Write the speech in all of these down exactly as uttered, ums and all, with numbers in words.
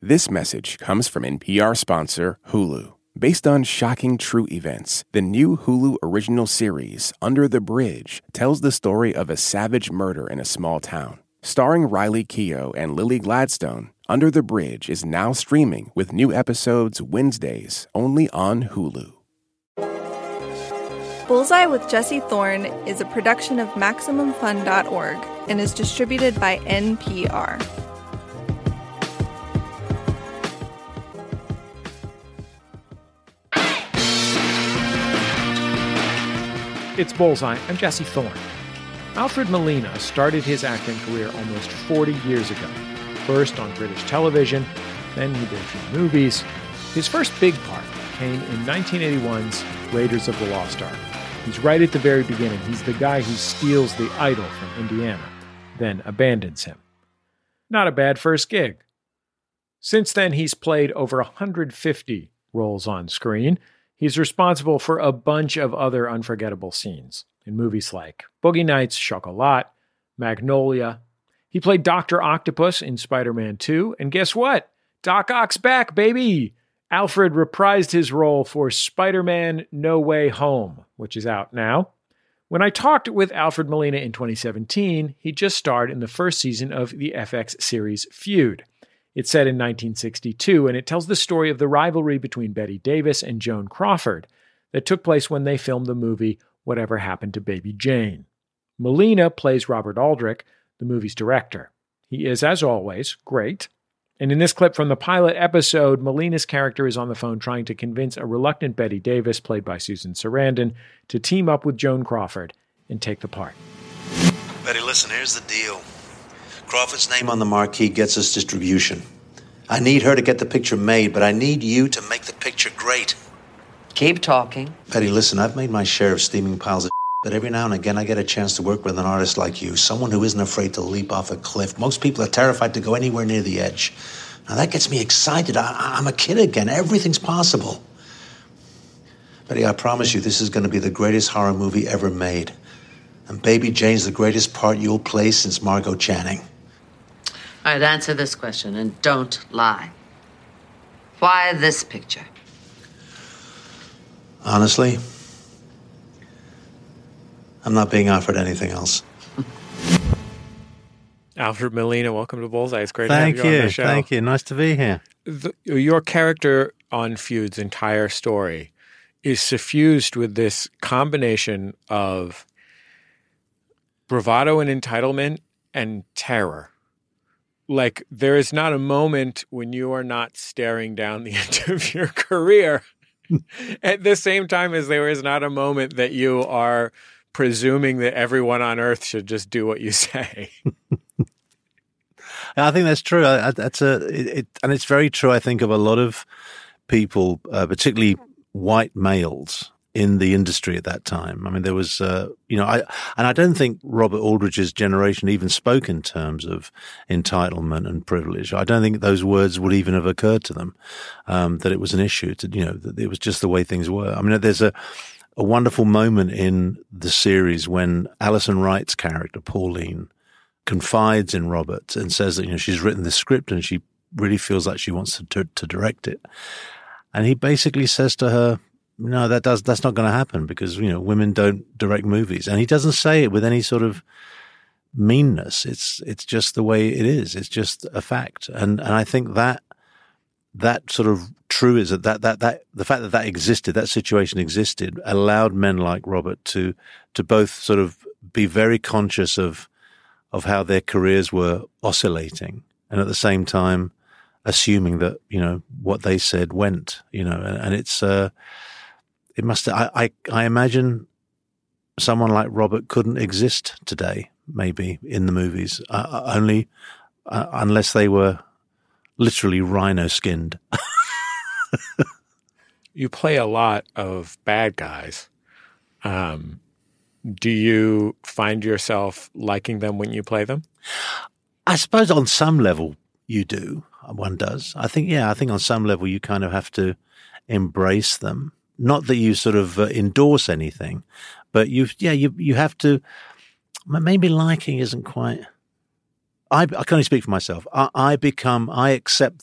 This message comes from N P R sponsor Hulu. Based on shocking true events, the new Hulu original series, Under the Bridge, tells the story of a savage murder in a small town. Starring Riley Keough and Lily Gladstone, Under the Bridge is now streaming with new episodes Wednesdays only on Hulu. Bullseye with Jesse Thorne is a production of Maximum Fun dot org and is distributed by N P R. It's Bullseye. I'm Jesse Thorne. Alfred Molina started his acting career almost forty years ago. First on British television, then he did a few movies. His first big part came in nineteen eighty-one's Raiders of the Lost Ark. He's right at the very beginning. He's the guy who steals the idol from Indiana, then abandons him. Not a bad first gig. Since then, he's played over one hundred fifty roles on screen. He's responsible for a bunch of other unforgettable scenes in movies like Boogie Nights, Chocolat, Magnolia. He played Doctor Octopus in Spider-Man two, and guess what? Doc Ock's back, baby! Alfred reprised his role for Spider-Man No Way Home, which is out now. When I talked with Alfred Molina in twenty seventeen, he just starred in the first season of the F X series Feud. It's set in nineteen sixty-two, and it tells the story of the rivalry between Bette Davis and Joan Crawford that took place when they filmed the movie Whatever Happened to Baby Jane. Molina plays Robert Aldrich, the movie's director. He is, as always, great. And in this clip from the pilot episode, Molina's character is on the phone trying to convince a reluctant Bette Davis, played by Susan Sarandon, to team up with Joan Crawford and take the part. Betty, listen, here's the deal. Crawford's name on the marquee gets us distribution. I need her to get the picture made, but I need you to make the picture great. Keep talking. Betty, listen, I've made my share of steaming piles of but every now and again I get a chance to work with an artist like you, someone who isn't afraid to leap off a cliff. Most people are terrified to go anywhere near the edge. Now that gets me excited. I, I'm a kid again. Everything's possible. Betty, I promise you this is going to be the greatest horror movie ever made. And Baby Jane's the greatest part you'll play since Margot Channing. All right, answer this question and don't lie. Why this picture? Honestly, I'm not being offered anything else. Alfred Molina, welcome to Bullseye. It's great Thank to have you, you on the show. Thank you. Nice to be here. The, your character on Feud's entire story is suffused with this combination of bravado and entitlement and terror. Like, there is not a moment when you are not staring down the end of your career at the same time as there is not a moment that you are presuming that everyone on earth should just do what you say. I think that's true. I, I, that's a, it, it, and it's very true, I think, of a lot of people, uh, particularly white males in the industry at that time. I mean, there was, uh, you know, I, and I don't think Robert Aldrich's generation even spoke in terms of entitlement and privilege. I don't think those words would even have occurred to them, um, that it was an issue to, you know, that it was just the way things were. I mean, there's a, a wonderful moment in the series when Alison Wright's character, Pauline, confides in Robert and says that, you know, she's written this script and she really feels like she wants to, to, to direct it. And he basically says to her, no, that does, that's not going to happen because, you know, women don't direct movies. And he doesn't say it with any sort of meanness. It's, it's just the way it is. It's just a fact. And, and I think that, that sort of truism, that, that, that, the fact that that existed, that situation existed, allowed men like Robert to, to both sort of be very conscious of, of how their careers were oscillating. And at the same time, assuming that, you know, what they said went, you know, and, and it's, uh, it must, I, I, I imagine someone like Robert couldn't exist today, maybe in the movies, uh, only, uh, unless they were literally rhino skinned. You play a lot of bad guys. Um, do you find yourself liking them when you play them? I suppose on some level you do. One does. I think, yeah, I think on some level you kind of have to embrace them. Not that you sort of uh, endorse anything, but you, yeah, you, you have to, maybe liking isn't quite, I, I can only speak for myself. I, I become, I accept them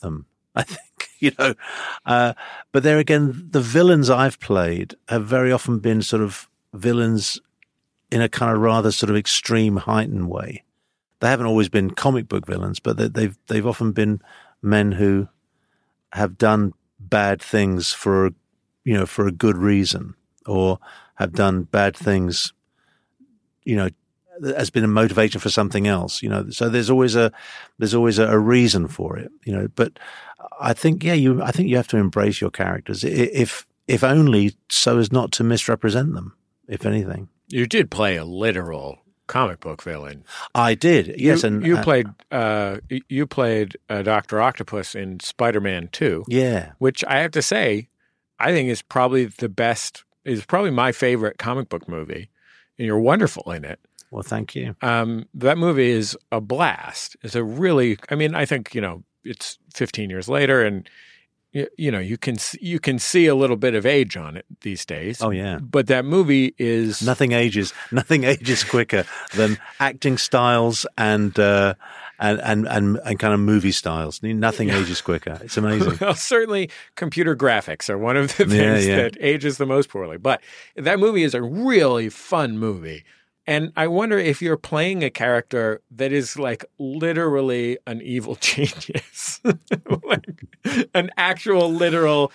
I think, you know. Uh, but there again, the villains I've played have very often been sort of villains in a kind of rather sort of extreme, heightened way. They haven't always been comic book villains, but they, they've they've often been men who have done bad things for, you know, for a good reason, or have done bad things, you know, has been a motivation for something else, you know. So there's always a there's always a, a reason for it, you know. But I think, yeah, you I think you have to embrace your characters, if if only so as not to misrepresent them, if anything. You did play a literal comic book villain. I did, yes. You, and you uh, played uh, you played uh, Doctor Octopus in Spider-Man two. Yeah, which I have to say, I think is probably the best. Is probably my favorite comic book movie, and you're wonderful in it. Well, thank you. Um, that movie is a blast. It's a really, I mean, I think, you know, it's fifteen years later, and you, you know, you can you can see a little bit of age on it these days. Oh yeah, but that movie is nothing ages. Nothing ages quicker than acting styles and uh, and, and and and kind of movie styles. Nothing yeah. ages quicker. It's amazing. Well, certainly, computer graphics are one of the things yeah, yeah. that ages the most poorly. But that movie is a really fun movie. And I wonder if you're playing a character that is like literally an evil genius, like an actual literal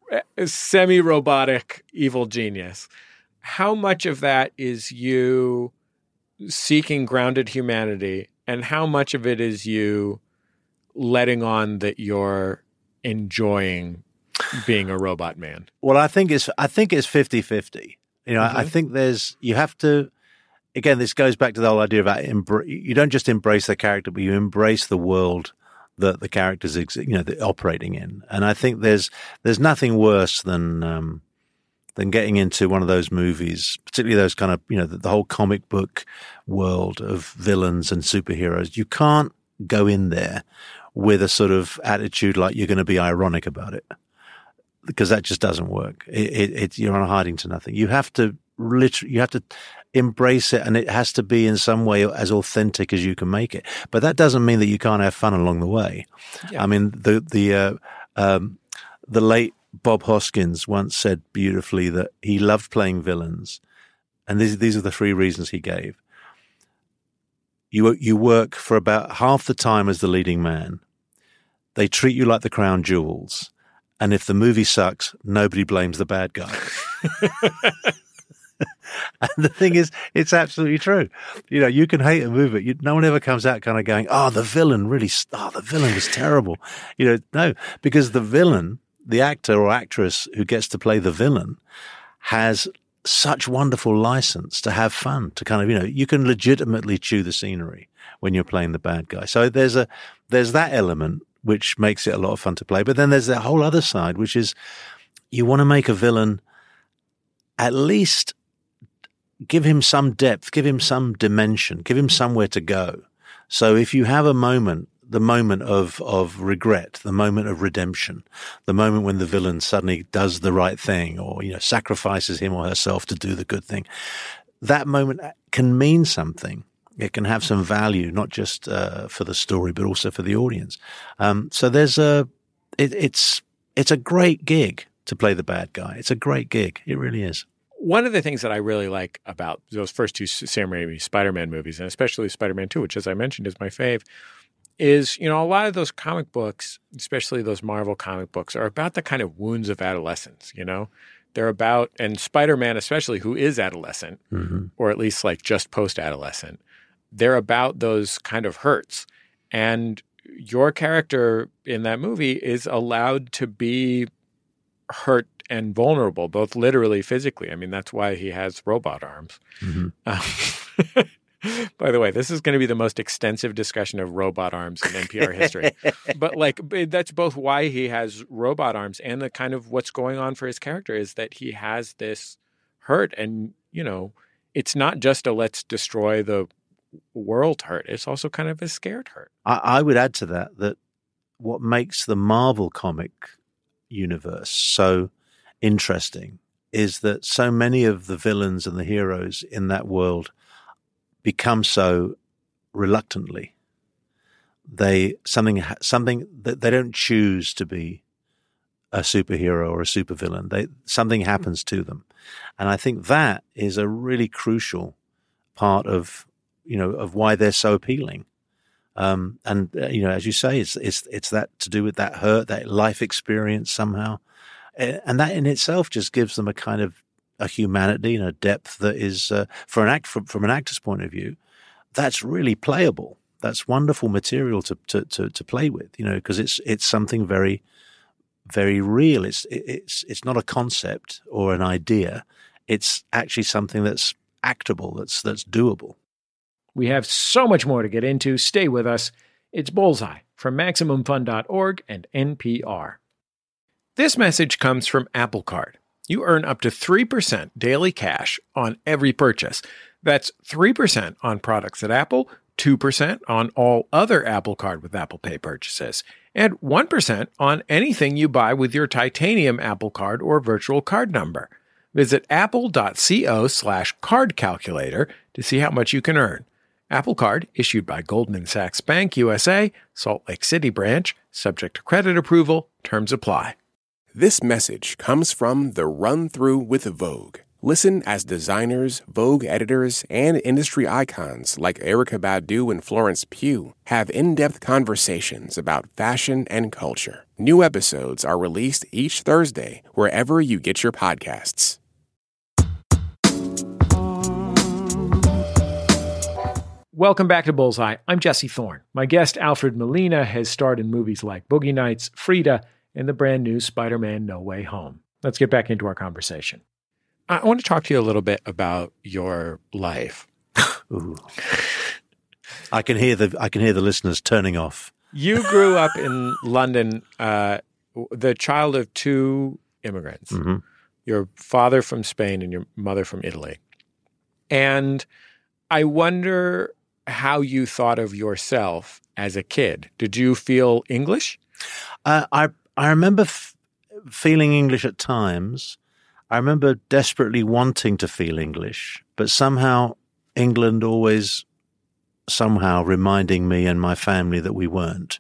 semi-robotic evil genius. How much of that is you seeking grounded humanity, and how much of it is you letting on that you're enjoying being a robot man? Well, I think it's I think it's fifty-fifty. You know, mm-hmm. I, I think there's you have to. Again, this goes back to the whole idea about embr- you don't just embrace the character, but you embrace the world that the characters, ex- you know, they're operating in. And I think there's there's nothing worse than um, than getting into one of those movies, particularly those kind of, you know, the, the whole comic book world of villains and superheroes. You can't go in there with a sort of attitude like you're going to be ironic about it, because that just doesn't work. It, it, it, you're on hiding to nothing. You have to literally, you have to embrace it, and it has to be in some way as authentic as you can make it. But that doesn't mean that you can't have fun along the way. Yeah. I mean, the the uh, um, the late Bob Hoskins once said beautifully that he loved playing villains, and these these are the three reasons he gave. You you work for about half the time as the leading man. They treat you like the crown jewels, and if the movie sucks, nobody blames the bad guy. And the thing is, it's absolutely true. You know, you can hate a movie. You, no one ever comes out kind of going, oh, the villain really, oh, the villain was terrible. You know, no, because the villain, the actor or actress who gets to play the villain, has such wonderful license to have fun, to kind of, you know, you can legitimately chew the scenery when you're playing the bad guy. So there's a, there's that element which makes it a lot of fun to play. But then there's that whole other side, which is you want to make a villain at least give him some depth, give him some dimension, give him somewhere to go. So if you have a moment, the moment of, of regret, the moment of redemption, the moment when the villain suddenly does the right thing, or, you know, sacrifices him or herself to do the good thing, that moment can mean something. It can have some value, not just uh, for the story, but also for the audience. Um, so there's a, it, it's, it's a great gig to play the bad guy. It's a great gig. It really is. One of the things that I really like about those first two Sam Raimi Spider-Man movies, and especially Spider-Man two, which, as I mentioned, is my fave, is, you know, a lot of those comic books, especially those Marvel comic books, are about the kind of wounds of adolescence, you know? They're about, and Spider-Man especially, who is adolescent, mm-hmm. or at least like just post-adolescent, they're about those kind of hurts. And your character in that movie is allowed to be hurt and vulnerable, both literally, physically. I mean, that's why he has robot arms. Mm-hmm. Um, by the way, this is going to be the most extensive discussion of robot arms in N P R history. But like, that's both why he has robot arms and the kind of what's going on for his character is that he has this hurt. And, you know, it's not just a let's destroy the world hurt. It's also kind of a scared hurt. I, I would add to that that what makes the Marvel comic universe so interesting is that so many of the villains and the heroes in that world become so reluctantly. they something something that they don't choose to be a superhero or a supervillain. They something happens to them, and I think that is a really crucial part of you know of why they're so appealing. Um, and uh, you know, as you say, it's it's it's that to do with that hurt, that life experience somehow, and that in itself just gives them a kind of a humanity and a depth that is uh, for an act from, from an actor's point of view, that's really playable. That's wonderful material to to to, to play with, you know, because it's it's something very very real. It's it's it's not a concept or an idea. It's actually something that's actable. That's that's doable. We have so much more to get into. Stay with us. It's Bullseye from Maximum Fun dot org and N P R. This message comes from Apple Card. You earn up to three percent daily cash on every purchase. That's three percent on products at Apple, two percent on all other Apple Card with Apple Pay purchases, and one percent on anything you buy with your titanium Apple Card or virtual card number. Visit apple.co slash card calculator to see how much you can earn. Apple Card, issued by Goldman Sachs Bank U S A, Salt Lake City branch, subject to credit approval, terms apply. This message comes from The Run Through with Vogue. Listen as designers, Vogue editors, and industry icons like Erykah Badu and Florence Pugh have in-depth conversations about fashion and culture. New episodes are released each Thursday wherever you get your podcasts. Welcome back to Bullseye. I'm Jesse Thorne. My guest, Alfred Molina, has starred in movies like Boogie Nights, Frida, and the brand new Spider-Man No Way Home. Let's get back into our conversation. I want to talk to you a little bit about your life. Ooh. I can hear the I can hear the listeners turning off. You grew up in London, uh, the child of two immigrants. Mm-hmm. Your father from Spain and your mother from Italy. And I wonder how you thought of yourself as a kid. Did you feel English? Uh, I I remember f- feeling English at times. I remember desperately wanting to feel English, but somehow England always somehow reminding me and my family that we weren't.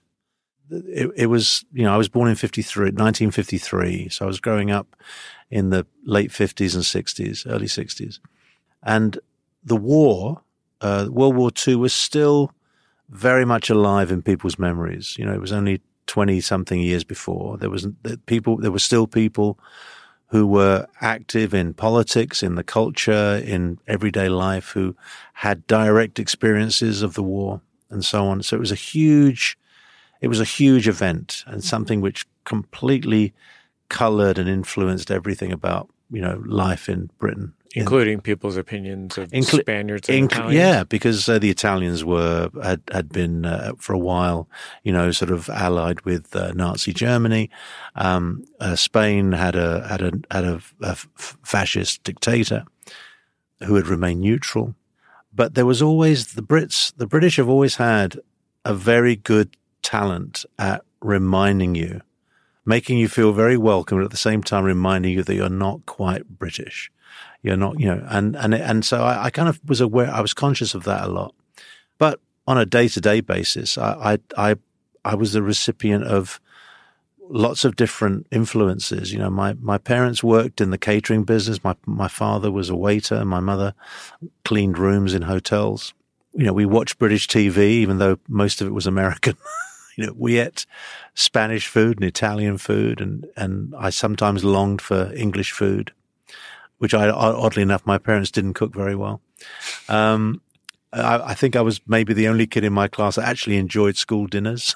It, it was, you know, I was born in fifty-three, nineteen fifty-three, so I was growing up in the late fifties and sixties, early sixties. And the war, uh, World War Two, was still very much alive in people's memories. You know, it was only twenty-something years before. There was people. There were still people who were active in politics, in the culture, in everyday life, who had direct experiences of the war and so on. So it was a huge, it was a huge event and something which completely colored and influenced everything about, you know, life in Britain. Including in, people's opinions of inclu- Spaniards and inc- Italians? Yeah, because uh, the Italians were had, had been uh, for a while, you know, sort of allied with uh, Nazi Germany. Um, uh, Spain had a had a had a, a fascist dictator who had remained neutral, but there was always the Brits. The British have always had a very good talent at reminding you, making you feel very welcome, but at the same time reminding you that you're not quite British. You're not, you know, and and and so I, I kind of was aware, I was conscious of that a lot. But on a day-to-day basis, I I I, I was the recipient of lots of different influences. You know, my, my parents worked in the catering business. My my father was a waiter, and my mother cleaned rooms in hotels. You know, we watched British T V, even though most of it was American. You know, we ate Spanish food and Italian food, and and I sometimes longed for English food, which I, oddly enough, my parents didn't cook very well. Um, I, I think I was maybe the only kid in my class that actually enjoyed school dinners.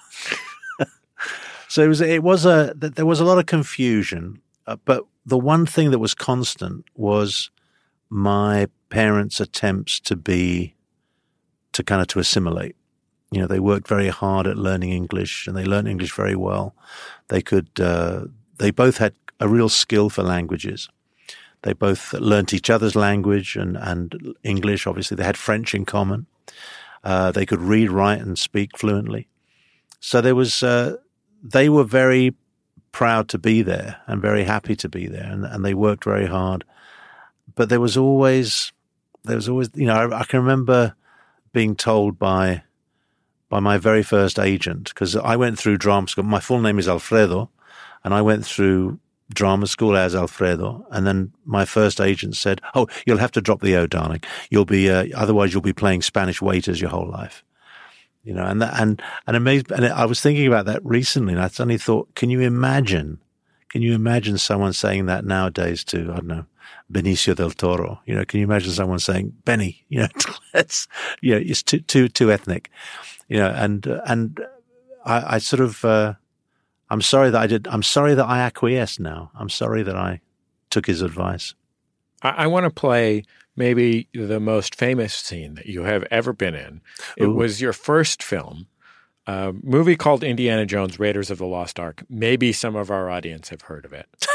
So it was, it was a, there was a lot of confusion, uh, but the one thing that was constant was my parents' attempts to be, to kind of to assimilate. You know, they worked very hard at learning English, and they learned English very well. They could, uh, they both had a real skill for languages. They both learnt each other's language and, and English. Obviously, they had French in common. Uh, they could read, write, and speak fluently. So there was, uh, they were very proud to be there and very happy to be there, and, and they worked very hard. But there was always, there was always, you know, I, I can remember being told by by my very first agent, because I went through drama school. My full name is Alfredo, and I went through drama school as Alfredo. And then my first agent said, "Oh, you'll have to drop the O, darling. You'll be uh, otherwise you'll be playing Spanish waiters your whole life." You know, and that, and and amazed. And I was thinking about that recently, and I suddenly thought, can you imagine? Can you imagine someone saying that nowadays to, I don't know, Benicio del Toro? You know, can you imagine someone saying, Benny, you know, it's, you know, it's too, too, too ethnic, you know, and, uh, and I, I sort of, uh, I'm sorry that I did, I'm sorry that I acquiesced now. I'm sorry that I took his advice. I, I want to play maybe the most famous scene that you have ever been in. It Ooh. was your first film. A movie called Indiana Jones, Raiders of the Lost Ark. Maybe some of our audience have heard of it.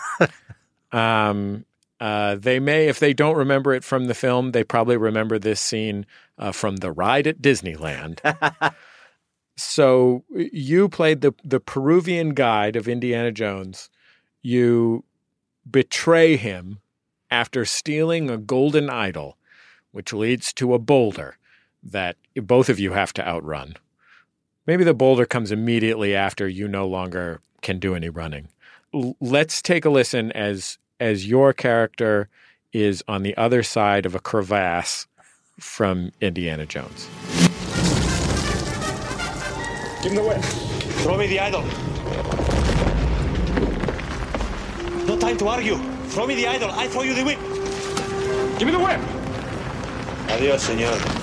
um, uh, they may, if they don't remember it from the film, they probably remember this scene uh, from the ride at Disneyland. So you played the, the Peruvian guide of Indiana Jones. You betray him after stealing a golden idol, which leads to a boulder that both of you have to outrun. Maybe the boulder comes immediately after you no longer can do any running. L- let's take a listen as as your character is on the other side of a crevasse from Indiana Jones. Give him the whip. Throw me the idol. No time to argue. Throw me the idol. I throw you the whip. Give me the whip. Adios, señor.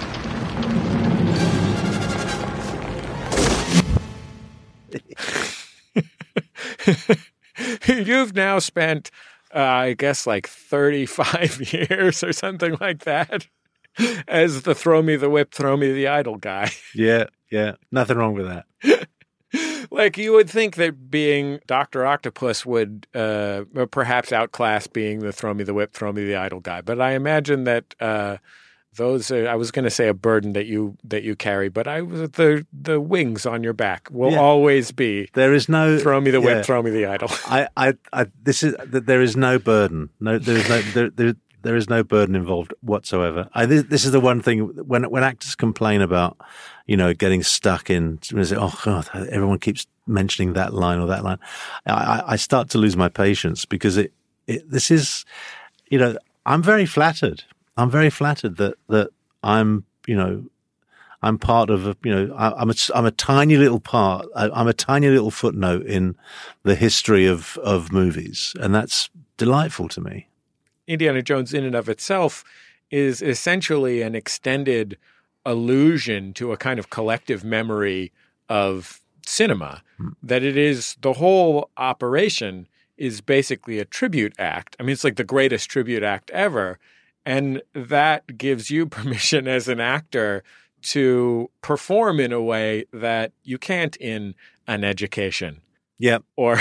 You've now spent, uh, I guess, like thirty-five years or something like that as the throw me the whip, throw me the idol guy. Yeah, yeah. Nothing wrong with that. Like you would think that being Doctor Octopus would uh, perhaps outclass being the throw me the whip, throw me the idol guy. But I imagine that uh, those are, I was going to say a burden that you that you carry, but I was the the wings on your back will yeah. always be. There is no throw me the whip, yeah. throw me the idol. I, I, I, this is there is no burden. No, there is no there, there, there is no burden involved whatsoever. I, this, this is the one thing when when actors complain about, you know, getting stuck in. Oh God, everyone keeps mentioning that line or that line. I, I start to lose my patience because it, it. This is, you know, I'm very flattered. I'm very flattered that that I'm, you know, I'm part of a, you know, I, I'm a I'm a tiny little part. I, I'm a tiny little footnote in the history of of movies, and that's delightful to me. Indiana Jones, in and of itself, is essentially an extended allusion to a kind of collective memory of cinema. Hmm. That it is the whole operation is basically a tribute act. I mean, it's like the greatest tribute act ever. And that gives you permission as an actor to perform in a way that you can't in An Education. Yeah. Or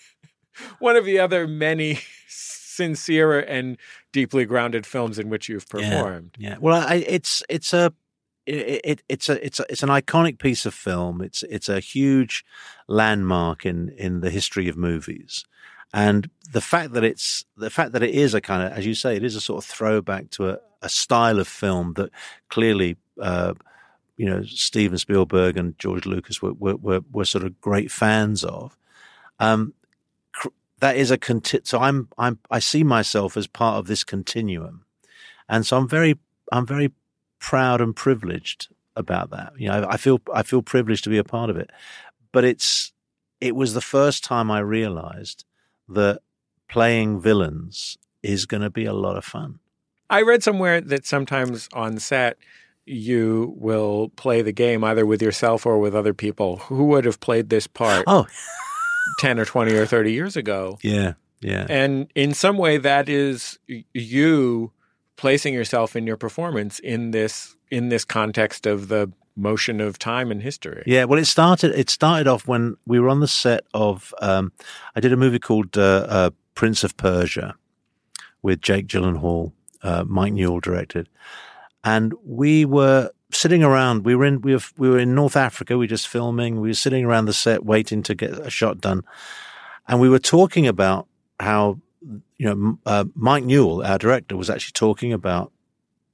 one of the other many sincere and deeply grounded films in which you've performed. Yeah. yeah. Well, I, it's it's a it, it, it's a it's a, it's an iconic piece of film. It's it's a huge landmark in in the history of movies. And the fact that it's the fact that it is a kind of, as you say, it is a sort of throwback to a, a style of film that clearly, uh, you know, Steven Spielberg and George Lucas were were were, were sort of great fans of. Um, that is a conti- so I'm I'm I see myself as part of this continuum, and so I'm very I'm very proud and privileged about that. You know, I, I feel I feel privileged to be a part of it, but it's it was the first time I realized that playing villains is going to be a lot of fun. I read somewhere that sometimes on set you will play the game either with yourself or with other people who would have played this part oh. ten or twenty or thirty years ago. Yeah, yeah. And in some way that is you placing yourself in your performance in this in this context of the motion of time and history. Yeah, well, it started. It started off when we were on the set of. Um, I did a movie called uh, uh, Prince of Persia with Jake Gyllenhaal. Uh, Mike Newell directed, and we were sitting around. We were in. We were. We were in North Africa. We were just filming. We were sitting around the set waiting to get a shot done, and we were talking about how you know uh, Mike Newell, our director, was actually talking about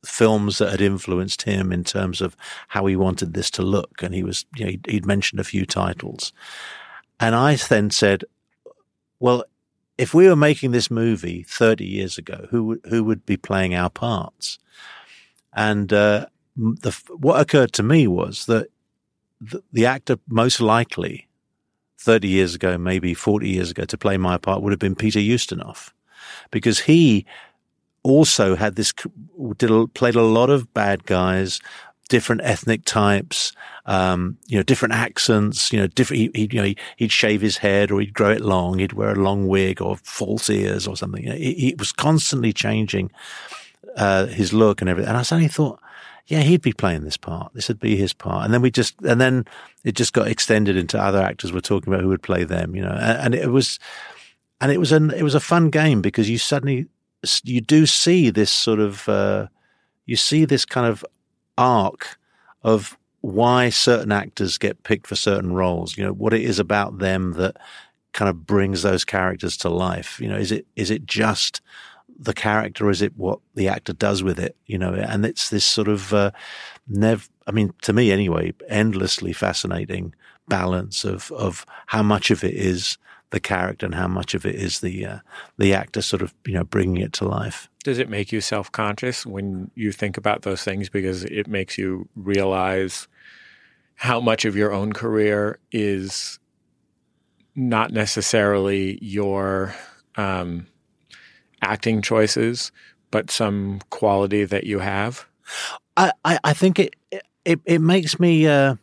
films that had influenced him in terms of how he wanted this to look. And he was, you know, he'd, he'd mentioned a few titles. And I then said, well, if we were making this movie thirty years ago, who would, who would be playing our parts? And uh, the, what occurred to me was that the, the actor most likely thirty years ago, maybe forty years ago, to play my part would have been Peter Ustinov, because he also had this, did a, played a lot of bad guys, different ethnic types, um, you know, different accents, you know, different, he, he, you know, he, he'd shave his head or he'd grow it long, he'd wear a long wig or false ears or something. You know, he, he was constantly changing, uh, his look and everything. And I suddenly thought, yeah, he'd be playing this part. This would be his part. And then we just, and then it just got extended into other actors we're talking about who would play them, you know, and, and it was, and it was an, it was a fun game because you suddenly, you do see this sort of, uh, you see this kind of arc of why certain actors get picked for certain roles, you know, what it is about them that kind of brings those characters to life. You know, is it, is it just the character, or is it what the actor does with it? You know, and it's this sort of, uh, never, I mean, to me anyway, endlessly fascinating balance of, of how much of it is the character and how much of it is the uh, the actor sort of, you know, bringing it to life. Does it make you self-conscious when you think about those things, because it makes you realize how much of your own career is not necessarily your um, acting choices, but some quality that you have? I, I, I think it, it it makes me. Uh,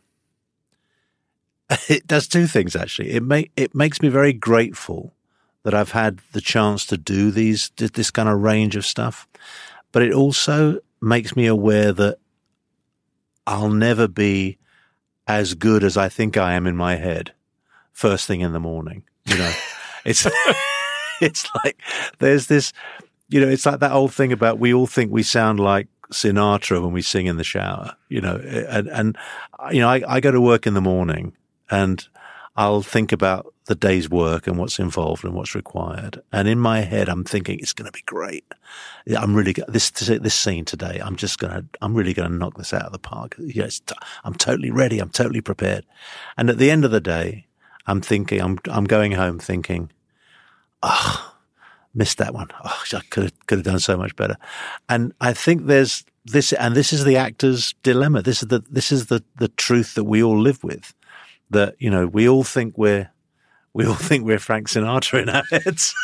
It does two things, actually. It make it makes me very grateful that I've had the chance to do these this kind of range of stuff, but it also makes me aware that I'll never be as good as I think I am in my head first thing in the morning. You know, it's it's like there's this, you know, it's like that old thing about we all think we sound like Sinatra when we sing in the shower. You know, and and you know, I, I go to work in the morning. And I'll think about the day's work and what's involved and what's required. And in my head, I'm thinking it's going to be great. I'm really this this scene today. I'm just going to. I'm really going to knock this out of the park. Yes, I'm totally ready. I'm totally prepared. And at the end of the day, I'm thinking. I'm I'm going home thinking, oh, missed that one. Oh, I could have could have done so much better. And I think there's this, and this is the actor's dilemma. This is the this is the the truth that we all live with. That, you know, we all think we're, we all think we're Frank Sinatra in our heads,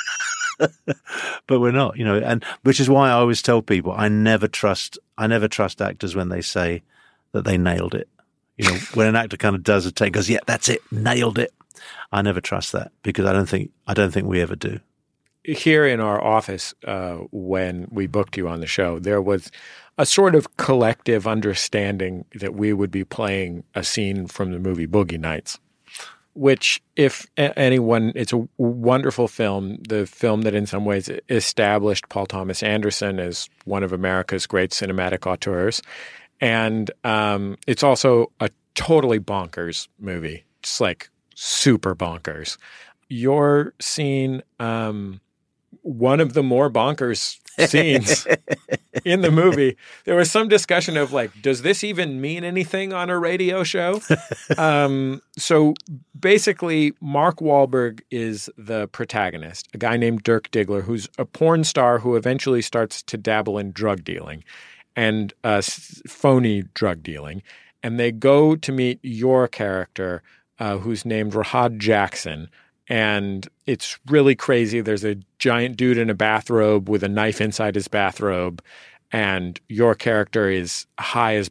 but we're not, you know, and which is why I always tell people, I never trust, I never trust actors when they say that they nailed it. You know, when an actor kind of does a take, goes, yeah, that's it, nailed it. I never trust that because I don't think, I don't think we ever do. Here in our office, uh, when we booked you on the show, there was a sort of collective understanding that we would be playing a scene from the movie Boogie Nights, which if a- anyone, it's a wonderful film, the film that in some ways established Paul Thomas Anderson as one of America's great cinematic auteurs. And um, it's also a totally bonkers movie. It's like super bonkers. Your scene, um, one of the more bonkers scenes in the movie, there was some discussion of like, does this even mean anything on a radio show? um, so basically, Mark Wahlberg is the protagonist, a guy named Dirk Diggler, who's a porn star who eventually starts to dabble in drug dealing and uh, phony drug dealing. And they go to meet your character, uh, who's named Rahad Jackson. And it's really crazy. There's a giant dude in a bathrobe with a knife inside his bathrobe. And your character is high as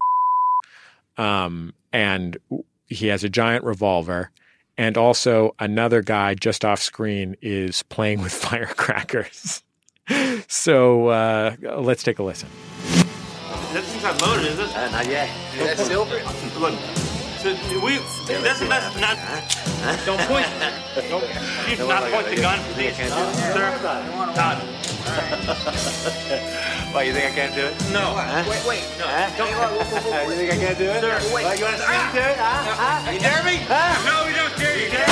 um, and he has a giant revolver. And also another guy just off screen is playing with firecrackers. So uh, let's take a listen. That thing's not loaded, is it? Uh, not yet. Is that silver? Look. So we, that's, that's not. Don't point. Don't. You do not point the gun, please, sir. Todd. Why, you think I can't do it? No. Huh? Wait, wait. No. Huh? Don't. You think I can't do it? Sir, wait. Why, you want to see me do it? Huh? Huh? You dare me? Huh? No, we don't dare you. Dare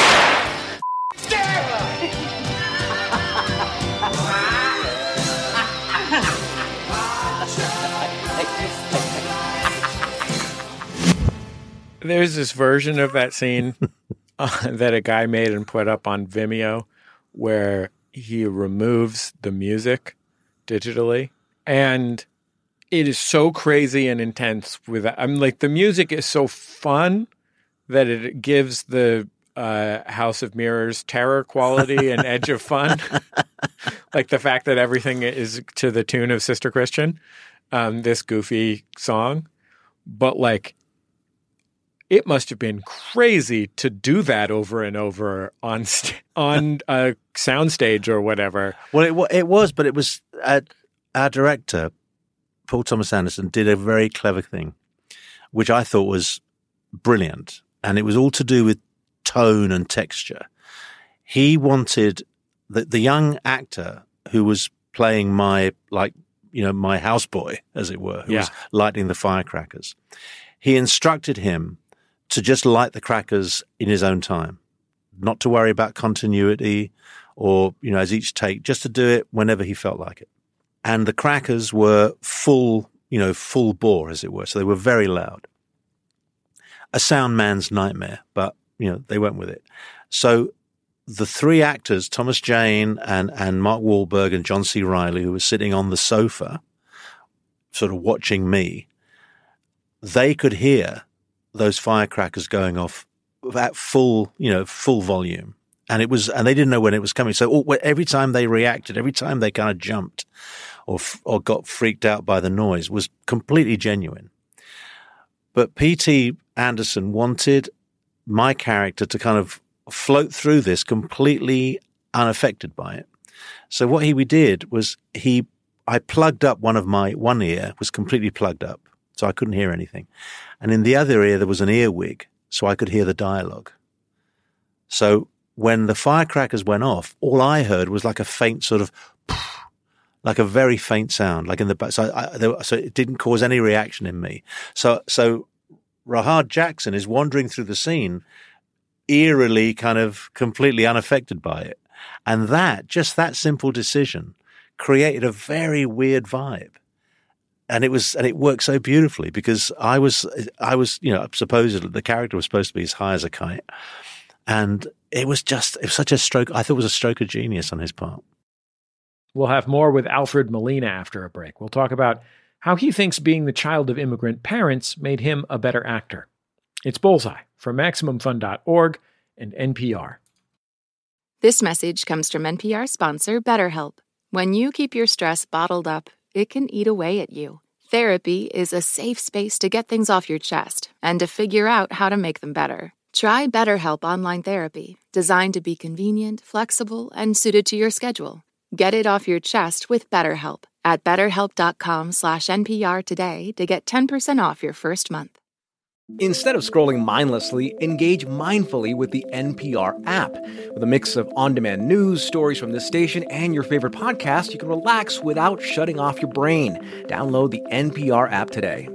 There's this version of that scene uh, that a guy made and put up on Vimeo where he removes the music digitally. And it is so crazy and intense. With I'm like, the music is so fun that it gives the uh, House of Mirrors terror quality and edge of fun. Like the fact that everything is to the tune of Sister Christian, um, this goofy song. But like, it must have been crazy to do that over and over on st- on a soundstage or whatever. Well, it, it was, but it was uh, our director, Paul Thomas Anderson, did a very clever thing, which I thought was brilliant, and it was all to do with tone and texture. He wanted the, the young actor who was playing my, like, you know, my houseboy, as it were, who yeah. was lighting the firecrackers. He instructed him to just light the crackers in his own time, not to worry about continuity or, you know, as each take, just to do it whenever he felt like it. And the crackers were full, you know, full bore, as it were. So they were very loud. A sound man's nightmare, but, you know, they went with it. So the three actors, Thomas Jane and, and Mark Wahlberg and John C. Reilly, who were sitting on the sofa, sort of watching me, they could hear those firecrackers going off at full, you know, full volume. And it was, and they didn't know when it was coming. So all, every time they reacted, every time they kind of jumped or, or got freaked out by the noise was completely genuine. But P T Anderson wanted my character to kind of float through this completely unaffected by it. So what he we did was he, I plugged up one of my, one ear was completely plugged up, so I couldn't hear anything. And in the other ear, there was an earwig, so I could hear the dialogue. So when the firecrackers went off, all I heard was like a faint sort of, like a very faint sound, like in the back. So, I, there, so it didn't cause any reaction in me. So, so Rahad Jackson is wandering through the scene, eerily kind of completely unaffected by it. And that, just that simple decision created a very weird vibe. And it was, and it worked so beautifully because I was, I was, you know, supposedly the character was supposed to be as high as a kite. And it was just, it was such a stroke. I thought it was a stroke of genius on his part. We'll have more with Alfred Molina after a break. We'll talk about how he thinks being the child of immigrant parents made him a better actor. It's Bullseye from Maximum Fun dot org and N P R. This message comes from N P R sponsor BetterHelp. When you keep your stress bottled up, it can eat away at you. Therapy is a safe space to get things off your chest and to figure out how to make them better. Try BetterHelp Online Therapy, designed to be convenient, flexible, and suited to your schedule. Get it off your chest with BetterHelp at betterhelp.com slash NPR today to get ten percent off your first month. Instead of scrolling mindlessly, engage mindfully with the N P R app. With a mix of on-demand news, stories from this station, and your favorite podcast, you can relax without shutting off your brain. Download the N P R app today.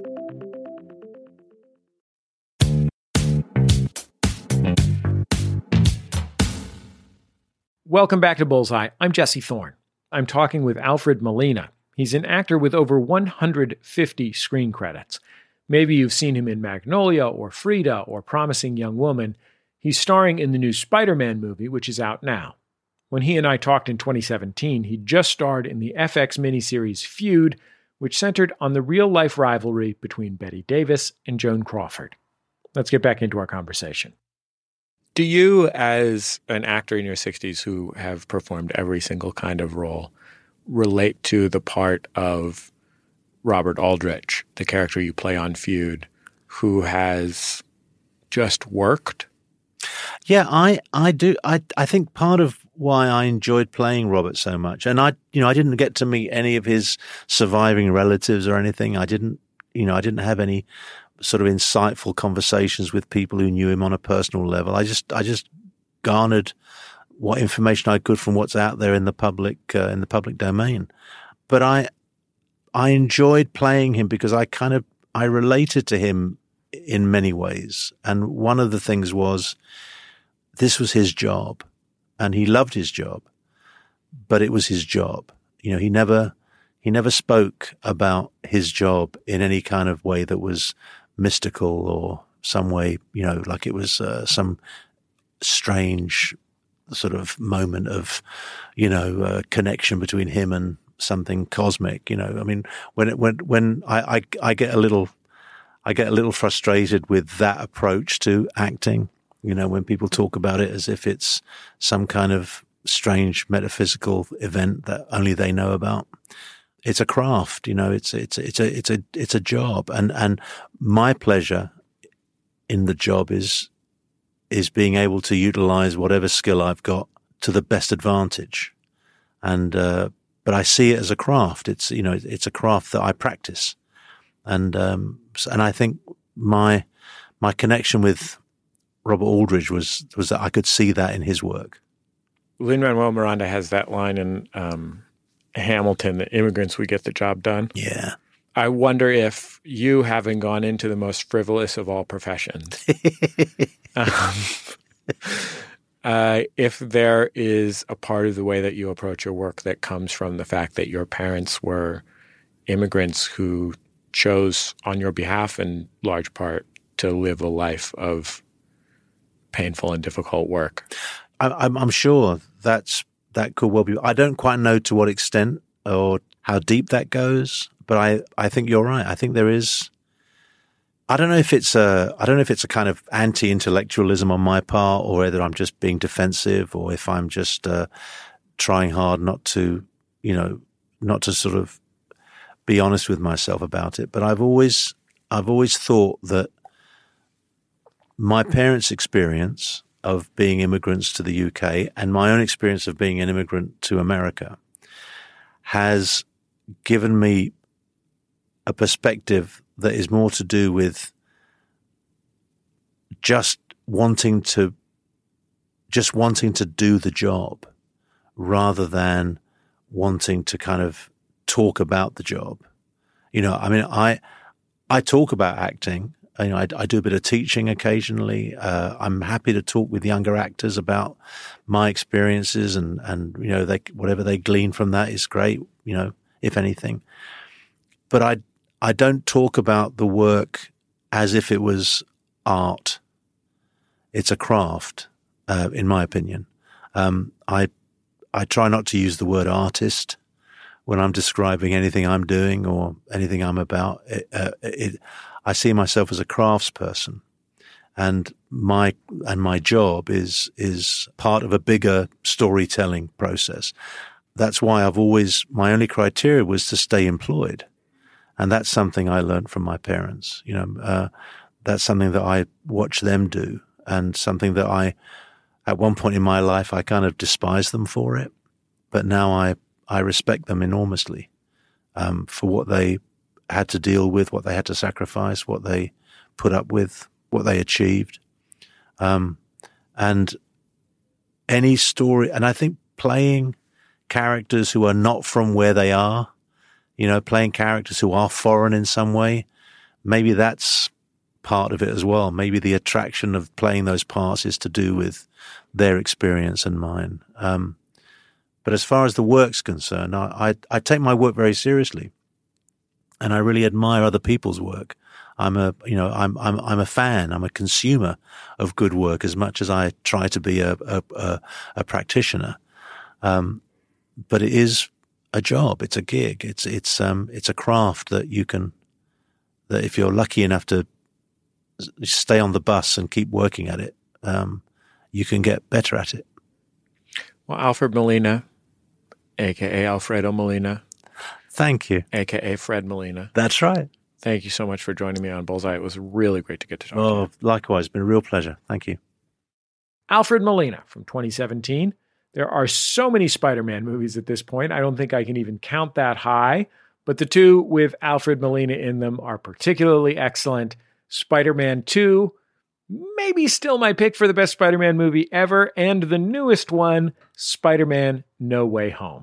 Welcome back to Bullseye. I'm Jesse Thorne. I'm talking with Alfred Molina. He's an actor with over one hundred fifty screen credits. Maybe you've seen him in Magnolia or Frida or Promising Young Woman. He's starring in the new Spider-Man movie, which is out now. When he and I talked in twenty seventeen, he just starred in the F X miniseries Feud, which centered on the real-life rivalry between Bette Davis and Joan Crawford. Let's get back into our conversation. Do you, as an actor in your sixties who have performed every single kind of role, relate to the part of Robert Aldrich, the character you play on Feud, who has just worked? Yeah, I, I do. I, I think part of why I enjoyed playing Robert so much, and I, you know, I didn't get to meet any of his surviving relatives or anything. I didn't, you know, I didn't have any sort of insightful conversations with people who knew him on a personal level. I just, I just garnered what information I could from what's out there in the public, uh, in the public domain. But I, I enjoyed playing him because I kind of, I related to him in many ways. And one of the things was this was his job and he loved his job, but it was his job. You know, he never, he never spoke about his job in any kind of way that was mystical or, some way, you know, like it was uh, some strange sort of moment of, you know, uh, connection between him and something cosmic. You know, I mean, when it, when when I, I I get a little I get a little frustrated with that approach to acting. You know, when people talk about it as if it's some kind of strange metaphysical event that only they know about. It's a craft, you know. It's it's it's a it's a it's a job, and and my pleasure in the job is is being able to utilize whatever skill I've got to the best advantage, and uh, but I see it as a craft. It's you know it's a craft that I practice, and um, and I think my my connection with Robert Aldridge was was that I could see that in his work. Lin-Manuel Miranda has that line in um, Hamilton, that immigrants, we get the job done. Yeah. I wonder if you, having gone into the most frivolous of all professions, um, uh, if there is a part of the way that you approach your work that comes from the fact that your parents were immigrants who chose on your behalf in large part to live a life of painful and difficult work. I'm, I'm sure that's that could well be. I don't quite know to what extent or how deep that goes, but I, I think you're right. I think there is. I don't know if it's a I don't know if it's a kind of anti-intellectualism on my part, or whether I'm just being defensive, or if I'm just uh, trying hard not to, you know, not to sort of be honest with myself about it. But I've always I've always thought that my parents' experience of being immigrants to the U K and my own experience of being an immigrant to America has given me a perspective that is more to do with just wanting to, just wanting to do the job rather than wanting to kind of talk about the job. You know, I mean, I, I talk about acting. You know, I, I do a bit of teaching occasionally. Uh, I'm happy to talk with younger actors about my experiences, and, and you know, they whatever they glean from that is great. You know, if anything, but I I don't talk about the work as if it was art. It's a craft, uh, in my opinion. Um, I I try not to use the word artist when I'm describing anything I'm doing or anything I'm about. It, uh, it, I see myself as a craftsperson, and my and my job is is part of a bigger storytelling process. That's why I've always my only criteria was to stay employed, and that's something I learned from my parents. You know, uh, that's something that I watch them do, and something that I, at one point in my life, I kind of despised them for it, but now I I respect them enormously um, for what they had to deal with, what they had to sacrifice, what they put up with, what they achieved. Um, and any story, and I think playing characters who are not from where they are, you know, playing characters who are foreign in some way, maybe that's part of it as well. Maybe the attraction of playing those parts is to do with their experience and mine. Um, but as far as the work's concerned, I, I, I take my work very seriously. And I really admire other people's work. I'm a, you know, I'm, I'm, I'm a fan. I'm a consumer of good work as much as I try to be a, a, a, a practitioner. Um, but it is a job. It's a gig. It's, it's, um, it's a craft that you can, that if you're lucky enough to stay on the bus and keep working at it, um, you can get better at it. Well, Alfred Molina, A K A Alfredo Molina. Thank you. A K A Fred Molina. That's right. Thank you so much for joining me on Bullseye. It was really great to get to talk oh, to you. Likewise. It's been a real pleasure. Thank you. Alfred Molina from twenty seventeen. There are so many Spider-Man movies at this point, I don't think I can even count that high, but the two with Alfred Molina in them are particularly excellent. Spider-Man two, maybe still my pick for the best Spider-Man movie ever, and the newest one, Spider-Man No Way Home.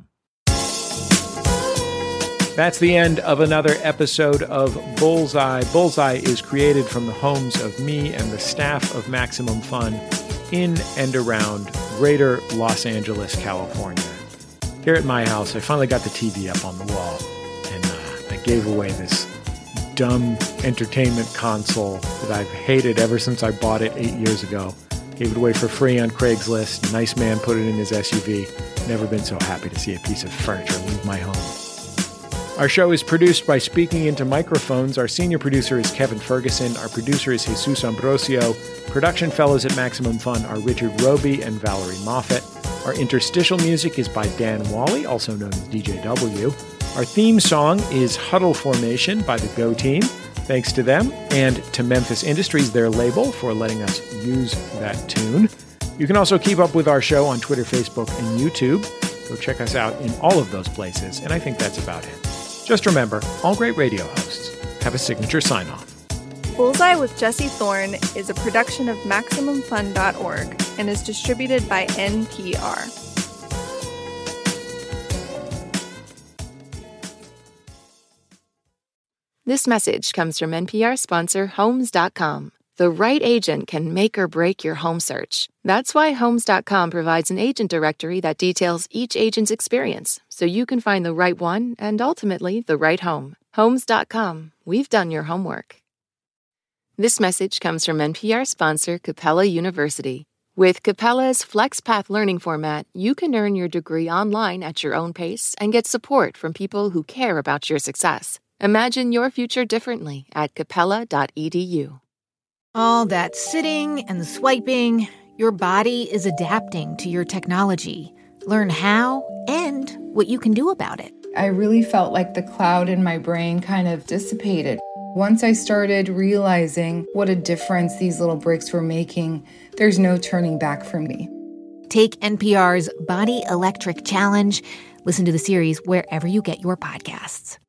That's the end of another episode of Bullseye. Bullseye is created from the homes of me and the staff of Maximum Fun in and around greater Los Angeles, California. Here at my house, I finally got the T V up on the wall, and uh, I gave away this dumb entertainment console that I've hated ever since I bought it eight years ago. Gave it away for free on Craigslist. Nice man put it in his S U V. Never been so happy to see a piece of furniture leave my home. Our show is produced by Speaking Into Microphones. Our senior producer is Kevin Ferguson. Our producer is Jesus Ambrosio. Production fellows at Maximum Fun are Richard Roby and Valerie Moffat. Our interstitial music is by Dan Wally, also known as D J W. Our theme song is Huddle Formation by the Go Team. Thanks to them, and to Memphis Industries, their label, for letting us use that tune. You can also keep up with our show on Twitter, Facebook, and YouTube. Go check us out in all of those places, and I think that's about it. Just remember, all great radio hosts have a signature sign-off. Bullseye with Jesse Thorne is a production of Maximum Fun dot org and is distributed by N P R. This message comes from N P R sponsor Homes dot com. The right agent can make or break your home search. That's why Homes dot com provides an agent directory that details each agent's experience, so you can find the right one and ultimately the right home. Homes dot com. We've done your homework. This message comes from N P R sponsor Capella University. With Capella's FlexPath learning format, you can earn your degree online at your own pace and get support from people who care about your success. Imagine your future differently at capella dot e d u. All that sitting and swiping, your body is adapting to your technology. Learn how and what you can do about it. I really felt like the cloud in my brain kind of dissipated. Once I started realizing what a difference these little breaks were making, there's no turning back for me. Take N P R's Body Electric Challenge. Listen to the series wherever you get your podcasts.